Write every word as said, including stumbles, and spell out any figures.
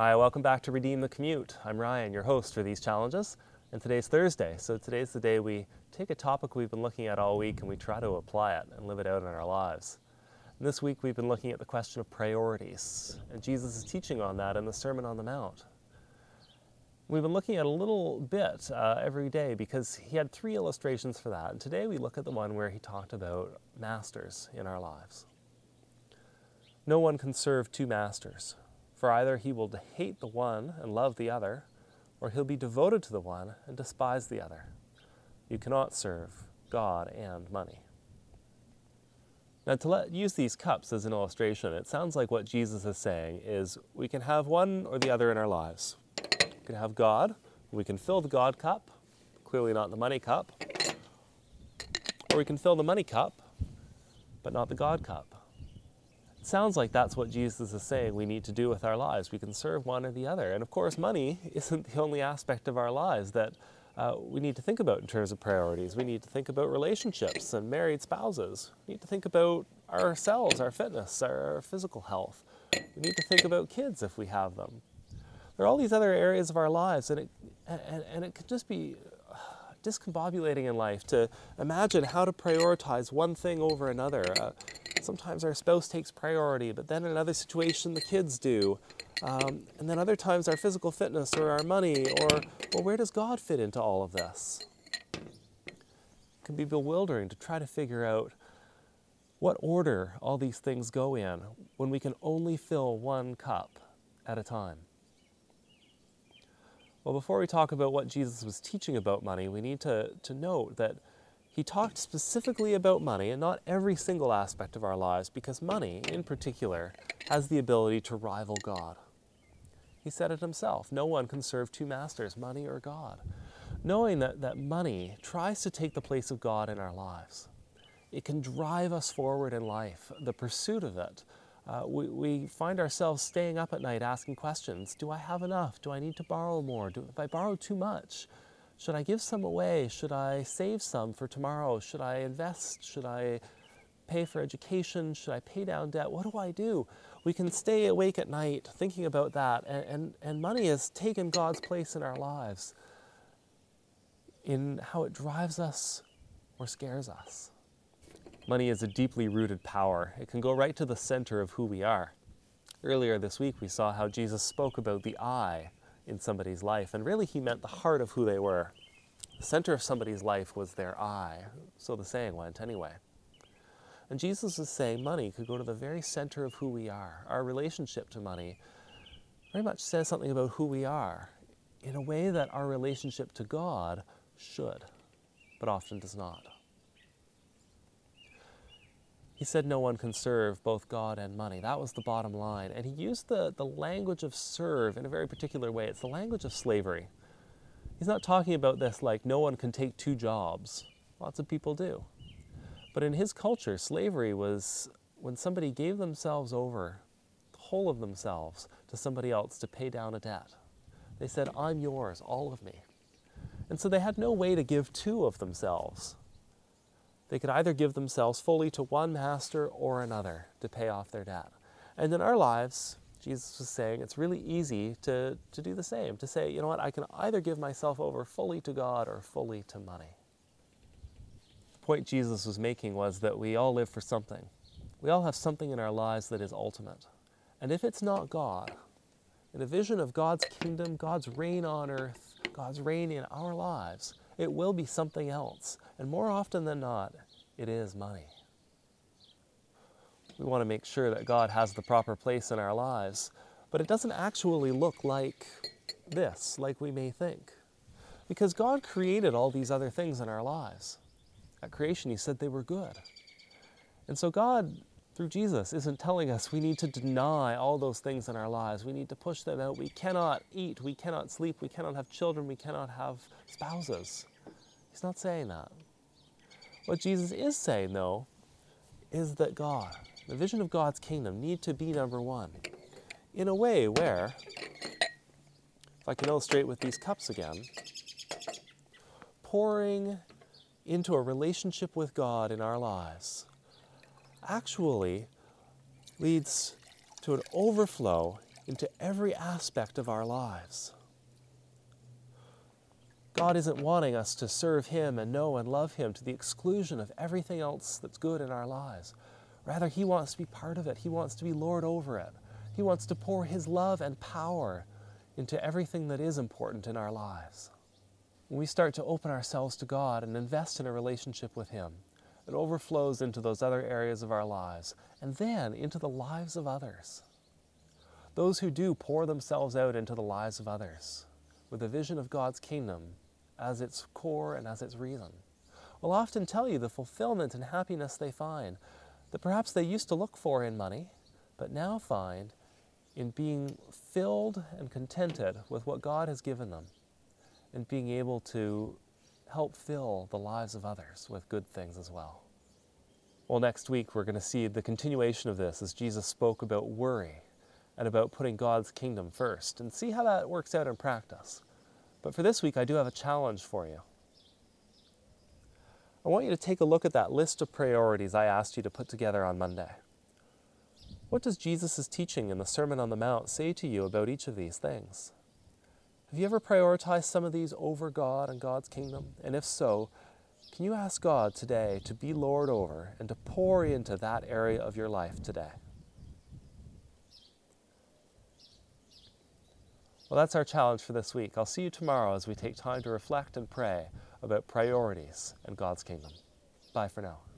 Hi, welcome back to Redeem the Commute. I'm Ryan, your host for these challenges, and today's Thursday. So today's the day we take a topic we've been looking at all week and we try to apply it and live it out in our lives. And this week we've been looking at the question of priorities, and Jesus is teaching on that in the Sermon on the Mount. We've been looking at a little bit uh, every day because he had three illustrations for that, and today we look at the one where he talked about masters in our lives. No one can serve two masters. For either he will hate the one and love the other, or he'll be devoted to the one and despise the other. You cannot serve God and money. Now, to let, use these cups as an illustration, it sounds like what Jesus is saying is we can have one or the other in our lives. We can have God, we can fill the God cup, clearly not the money cup, or we can fill the money cup, but not the God cup. Sounds like that's what Jesus is saying we need to do with our lives. We can serve one or the other. And of course, money isn't the only aspect of our lives that uh, we need to think about in terms of priorities. We need to think about relationships and married spouses. We need to think about ourselves, our fitness, our physical health. We need to think about kids if we have them. There are all these other areas of our lives, and it, and, and it could just be discombobulating in life to imagine how to prioritize one thing over another. Uh, Sometimes our spouse takes priority, but then in another situation the kids do. Um, and then other times our physical fitness or our money, or, well, where does God fit into all of this? It can be bewildering to try to figure out what order all these things go in when we can only fill one cup at a time. Well, before we talk about what Jesus was teaching about money, we need to, to note that he talked specifically about money and not every single aspect of our lives, because money, in particular, has the ability to rival God. He said it himself, no one can serve two masters, money or God. Knowing that, that money tries to take the place of God in our lives, it can drive us forward in life, the pursuit of it. Uh, we, we find ourselves staying up at night asking questions. Do I have enough? Do I need to borrow more? Do, if I borrow too much, should I give some away? Should I save some for tomorrow? Should I invest? Should I pay for education? Should I pay down debt? What do I do? We can stay awake at night thinking about that, and, and, and money has taken God's place in our lives in how it drives us or scares us. Money is a deeply rooted power. It can go right to the center of who we are. Earlier this week we saw how Jesus spoke about the I in somebody's life, and really he meant the heart of who they were. The center of somebody's life was their I, so the saying went anyway. And Jesus is saying money could go to the very center of who we are. Our relationship to money very much says something about who we are in a way that our relationship to God should, but often does not. He said no one can serve both God and money. That was the bottom line. And he used the, the language of serve in a very particular way. It's the language of slavery. He's not talking about this like no one can take two jobs. Lots of people do. But in his culture, slavery was when somebody gave themselves over, the whole of themselves, to somebody else to pay down a debt. They said, I'm yours, all of me. And so they had no way to give two of themselves. They could either give themselves fully to one master or another to pay off their debt. And in our lives, Jesus was saying it's really easy to, to do the same, to say, you know what, I can either give myself over fully to God or fully to money. The point Jesus was making was that we all live for something. We all have something in our lives that is ultimate. And if it's not God, in a vision of God's kingdom, God's reign on earth, God's reign in our lives, it will be something else. And more often than not, it is money. We want to make sure that God has the proper place in our lives, but it doesn't actually look like this, like we may think. Because God created all these other things in our lives. At creation, he said they were good. And so God, through Jesus, isn't telling us we need to deny all those things in our lives. We need to push them out. We cannot eat, we cannot sleep, we cannot have children, we cannot have spouses. He's not saying that. What Jesus is saying, though, is that God, the vision of God's kingdom, need to be number one. In a way where, if I can illustrate with these cups again, pouring into a relationship with God in our lives actually leads to an overflow into every aspect of our lives. God isn't wanting us to serve Him and know and love Him to the exclusion of everything else that's good in our lives. Rather, He wants to be part of it. He wants to be Lord over it. He wants to pour His love and power into everything that is important in our lives. When we start to open ourselves to God and invest in a relationship with Him, it overflows into those other areas of our lives and then into the lives of others. Those who do pour themselves out into the lives of others with a vision of God's kingdom as its core and as its reason, will often tell you the fulfillment and happiness they find that perhaps they used to look for in money, but now find in being filled and contented with what God has given them and being able to help fill the lives of others with good things as well. Well, next week we're going to see the continuation of this as Jesus spoke about worry and about putting God's kingdom first and see how that works out in practice. But for this week, I do have a challenge for you. I want you to take a look at that list of priorities I asked you to put together on Monday. What does Jesus' teaching in the Sermon on the Mount say to you about each of these things? Have you ever prioritized some of these over God and God's kingdom? And if so, can you ask God today to be Lord over and to pour into that area of your life today? Well, that's our challenge for this week. I'll see you tomorrow as we take time to reflect and pray about priorities and God's kingdom. Bye for now.